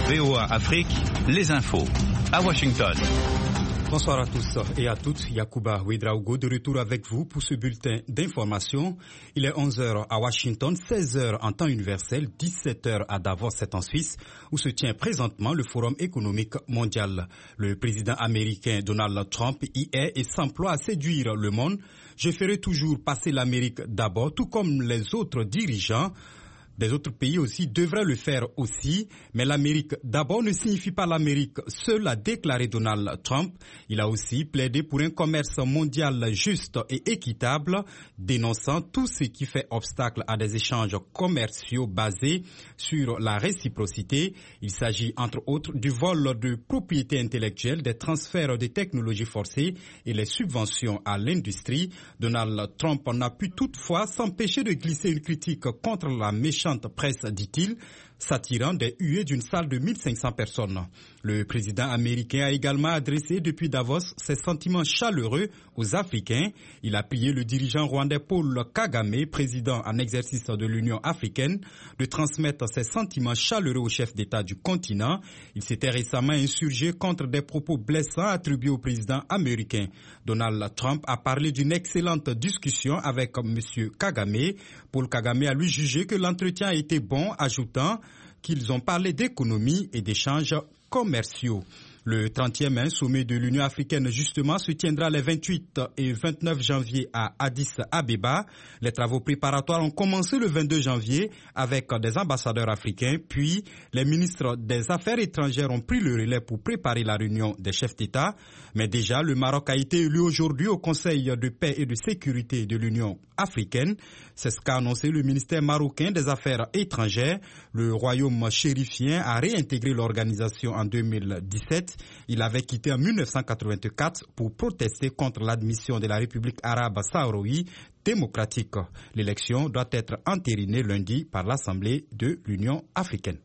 VOA Afrique, les infos. À Washington. Bonsoir à tous et à toutes. Yacouba Ouedraogo de retour avec vous pour ce bulletin d'information. Il est 11h à Washington, 16h en temps universel, 17h à Davos, c'est en Suisse, où se tient présentement le Forum économique mondial. Le président américain Donald Trump y est et s'emploie à séduire le monde. Je ferai toujours passer l'Amérique d'abord, tout comme les autres dirigeants. Des autres pays aussi devraient le faire aussi, mais l'Amérique d'abord ne signifie pas l'Amérique seule, a déclaré Donald Trump. Il a aussi plaidé pour un commerce mondial juste et équitable, dénonçant tout ce qui fait obstacle à des échanges commerciaux basés sur la réciprocité. Il s'agit entre autres du vol de propriété intellectuelle, des transferts de technologies forcées et les subventions à l'industrie. Donald Trump n'a pu toutefois s'empêcher de glisser une critique contre la méchante presse, dit-il, s'attirant des huées d'une salle de 1500 personnes. Le président américain a également adressé depuis Davos ses sentiments chaleureux aux Africains. Il a prié le dirigeant rwandais Paul Kagame, président en exercice de l'Union africaine, de transmettre ses sentiments chaleureux au chef d'État du continent. Il s'était récemment insurgé contre des propos blessants attribués au président américain. Donald Trump a parlé d'une excellente discussion avec M. Kagame. Paul Kagame a lui jugé que l'entretien a été bon, ajoutant qu'ils ont parlé d'économie et d'échanges commerciaux. Le 30e sommet de l'Union africaine, justement, se tiendra les 28 et 29 janvier à Addis Abeba. Les travaux préparatoires ont commencé le 22 janvier avec des ambassadeurs africains, puis les ministres des Affaires étrangères ont pris le relais pour préparer la réunion des chefs d'État. Mais déjà, le Maroc a été élu aujourd'hui au Conseil de paix et de sécurité de l'Union africaine. C'est ce qu'a annoncé le ministère marocain des Affaires étrangères. Le royaume chérifien a réintégré l'organisation en 2017. Il avait quitté en 1984 pour protester contre l'admission de la République arabe sahraoui démocratique. L'élection doit être entérinée lundi par l'Assemblée de l'Union africaine.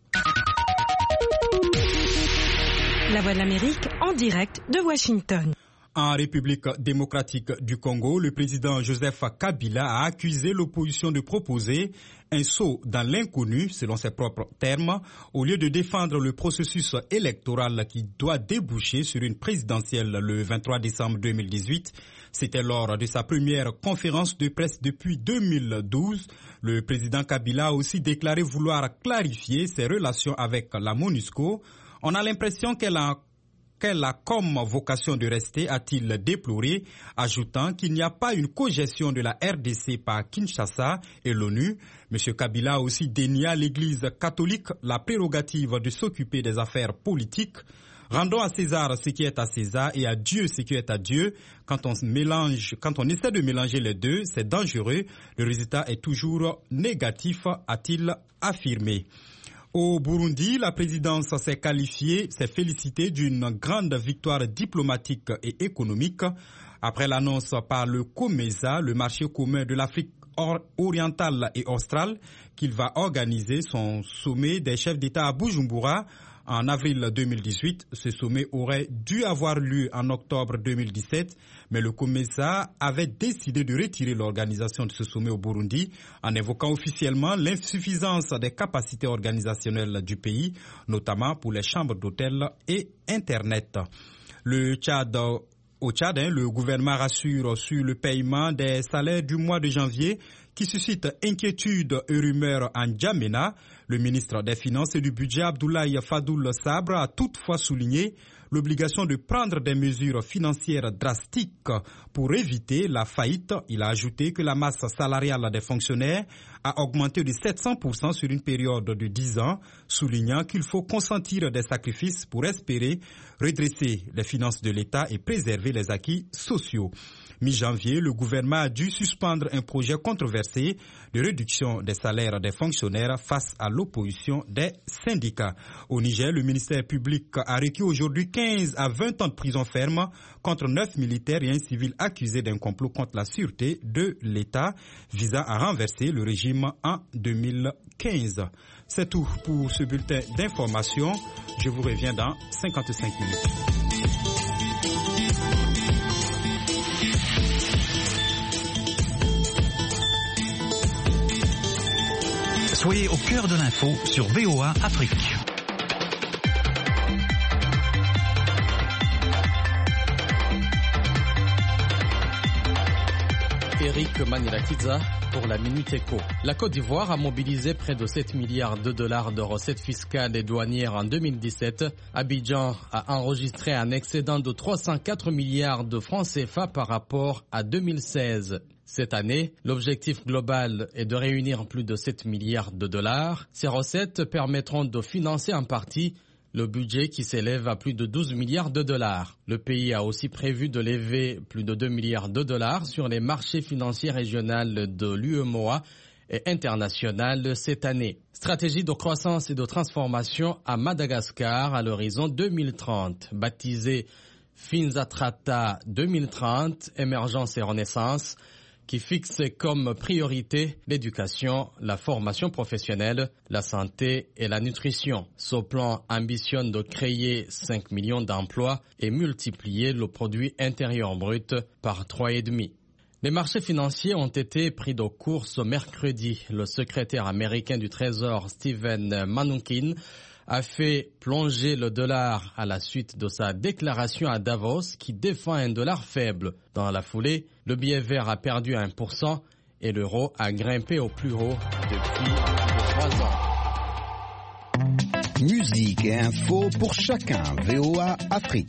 La Voix de l'Amérique en direct de Washington. En République démocratique du Congo, le président Joseph Kabila a accusé l'opposition de proposer un saut dans l'inconnu, selon ses propres termes, au lieu de défendre le processus électoral qui doit déboucher sur une présidentielle le 23 décembre 2018. C'était lors de sa première conférence de presse depuis 2012. Le président Kabila a aussi déclaré vouloir clarifier ses relations avec la MONUSCO. On a l'impression qu'elle a comme vocation de rester, a-t-il déploré, ajoutant qu'il n'y a pas une cogestion de la RDC par Kinshasa et l'ONU. M. Kabila a aussi dénié à l'Église catholique la prérogative de s'occuper des affaires politiques. Rendons à César ce qui est à César et à Dieu ce qui est à Dieu. Quand on essaie de mélanger les deux, c'est dangereux. Le résultat est toujours négatif, a-t-il affirmé. Au Burundi, la présidence s'est félicitée d'une grande victoire diplomatique et économique. Après l'annonce par le COMESA, le marché commun de l'Afrique orientale et australe, qu'il va organiser son sommet des chefs d'État à Bujumbura en avril 2018. Ce sommet aurait dû avoir lieu en octobre 2017, mais le COMESA avait décidé de retirer l'organisation de ce sommet au Burundi en évoquant officiellement l'insuffisance des capacités organisationnelles du pays, notamment pour les chambres d'hôtel et Internet. Au Tchad, le gouvernement rassure sur le paiement des salaires du mois de janvier qui suscite inquiétude et rumeurs en N'Djamena. Le ministre des Finances et du Budget, Abdoulaye Fadoul Sabre, a toutefois souligné l'obligation de prendre des mesures financières drastiques pour éviter la faillite. Il a ajouté que la masse salariale des fonctionnaires a augmenté de 700% sur une période de 10 ans, soulignant qu'il faut consentir des sacrifices pour espérer redresser les finances de l'État et préserver les acquis sociaux. Mi-janvier, le gouvernement a dû suspendre un projet controversé de réduction des salaires des fonctionnaires face à l'opposition des syndicats. Au Niger, le ministère public a requis aujourd'hui 15 à 20 ans de prison ferme contre 9 militaires et un civil accusés d'un complot contre la sûreté de l'État visant à renverser le régime en 2015. C'est tout pour ce bulletin d'information. Je vous reviens dans 55 minutes. Soyez au cœur de l'info sur VOA Afrique. Eric Manirakiza pour la Minute Éco. La Côte d'Ivoire a mobilisé près de 7 milliards de dollars de recettes fiscales et douanières en 2017. Abidjan a enregistré un excédent de 304 milliards de francs CFA par rapport à 2016. Cette année, l'objectif global est de réunir plus de 7 milliards de dollars. Ces recettes permettront de financer en partie le budget qui s'élève à plus de 12 milliards de dollars. Le pays a aussi prévu de lever plus de 2 milliards de dollars sur les marchés financiers régionaux de l'UEMOA et international cette année. Stratégie de croissance et de transformation à Madagascar à l'horizon 2030. Baptisée Finzatrata 2030, émergence et renaissance, qui fixe comme priorité l'éducation, la formation professionnelle, la santé et la nutrition. Ce plan ambitionne de créer 5 millions d'emplois et multiplier le produit intérieur brut par 3,5. Les marchés financiers ont été pris de court ce mercredi. Le secrétaire américain du Trésor, Steven Mnuchin, a fait plonger le dollar à la suite de sa déclaration à Davos qui défend un dollar faible. Dans la foulée, le billet vert a perdu 1% et l'euro a grimpé au plus haut depuis 3 ans. Musique et info pour chacun. VOA Afrique.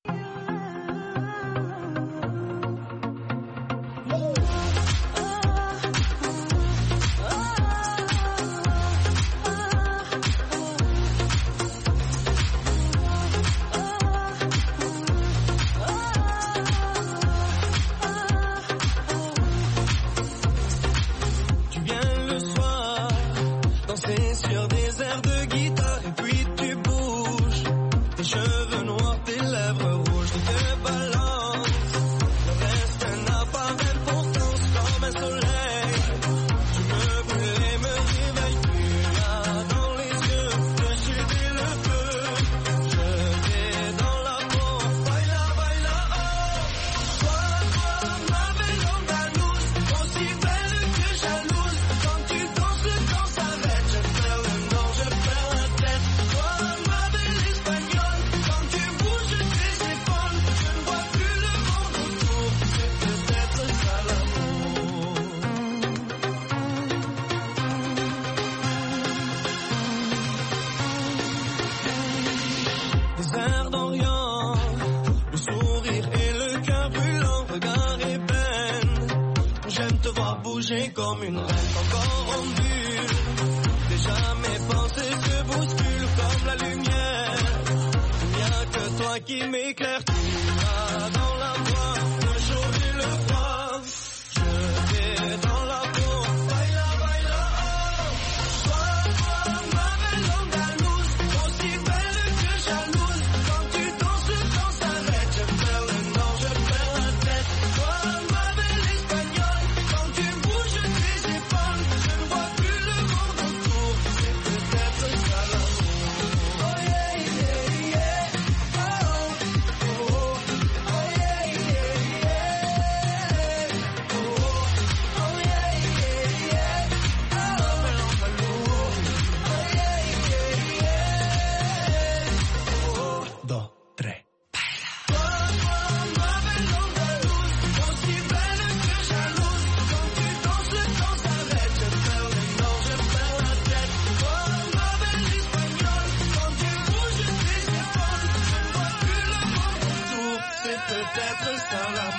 Comme une reine encore en bulle. Déjà mes pensées se bousculent comme la lumière. Il n'y a que toi qui m'éclaire. Tu as dans la voix le chaud et le froid. Je vais dans la peau. Baila, baila, oh. Toi, ma belle andalouse, aussi belle que jalouse. Quand tu danses, quand ça s'arrête, je perds le nord, je perds la tête. Toi, ma belle espagnole, quand tu bouges tes épaules, je ne vois plus le monde autour. C'est peut-être ça l'amour. Oh yeah, yeah, yeah. Oh, oh, oh, oh yeah, yeah, yeah. Oh, oh yeah, yeah, yeah. Oh, belle andalouse. Oh yeah, yeah, yeah. Oh, 2, 3. Peut-être ça la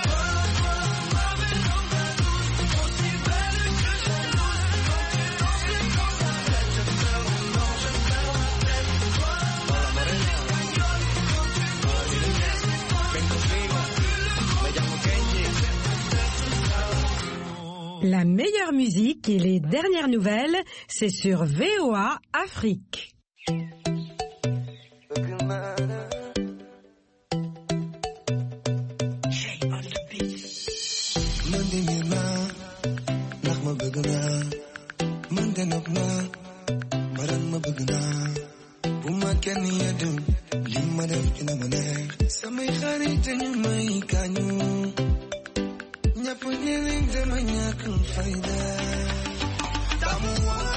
La meilleure musique et les dernières nouvelles, c'est sur VOA Afrique. Tamu